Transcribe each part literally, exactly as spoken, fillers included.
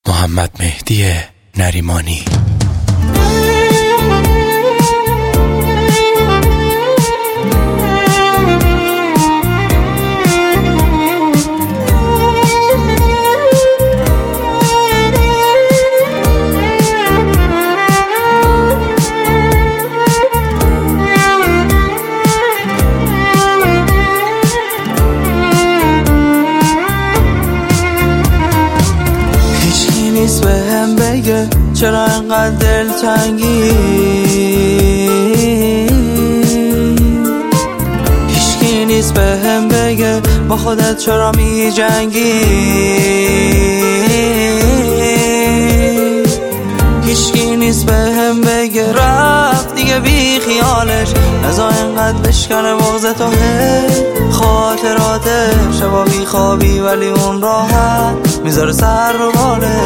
محمد مهدی نریمانی. به هم بگه چرا انقدر دلتنگی، هیچکی نیست به هم بگه با خودت چرا می جنگی، هیچکی نیست به هم بگه رفت دیگه بی خیالش، نزا انقدر بشکنه بغض تو هی خاطراتش، شبا بی خوابی ولی اون راحت میذاره سر رو باله،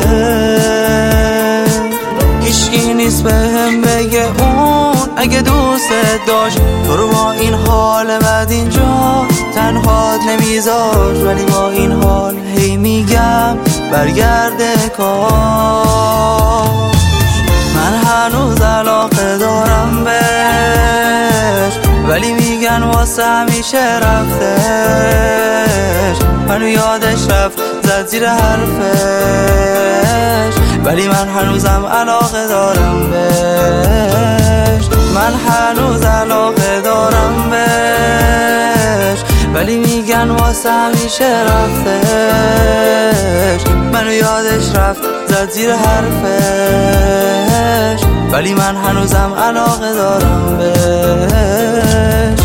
هیچکی نیست به هم بگه اون اگه دوستت داشت تو رو با این حال بعد اینجا تنهات نمیذاش، ولی با این حال هی میگم برگرده کاش، من هنوز علاقه دارم بهش ولی میگن واسه همیشه رفتش، منو یادش رفت زد زیر حرفش ولی من هنوزم علاقه دارم بهش، من هنوز علاقه دارم بهش ولی میگن واسه همیشه رفتش، منو یادش رفت زد زیر حرفش ولی من هنوزم علاقه دارم بهش.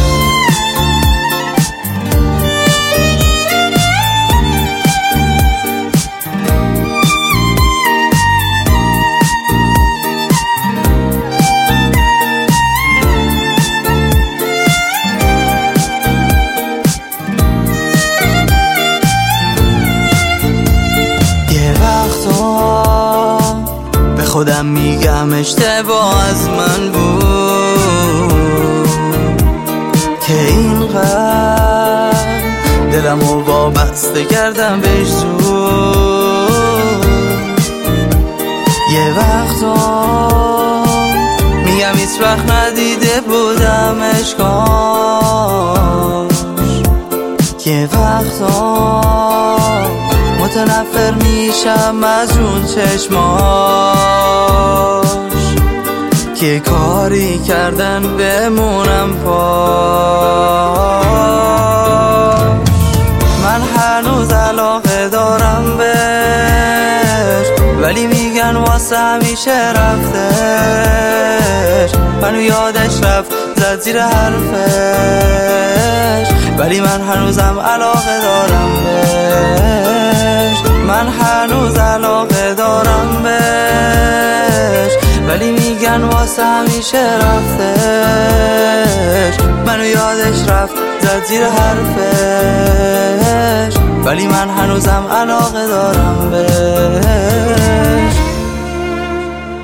خودم میگم اشتباه از من بود که اینقدر دلمو وابسته کردم بهش زود، یه وقتا میگم هیچ وقت ندیده بودم اشکاش، یه وقتا متنفر میشم از اون چشماش که کاری کردن بمونم پاش، من هنوز علاقه دارم بهش ولی میگن واسه همیشه رفتش، منو یادش رفت زد زیر حرفش ولی من هنوزم علاقه دارم بهش، من هنوز علاقه دارم بهش ولی میگن واسه همیشه رفتش، منو یادش رفت زد زیر حرفش ولی من هنوزم علاقه دارم بهش.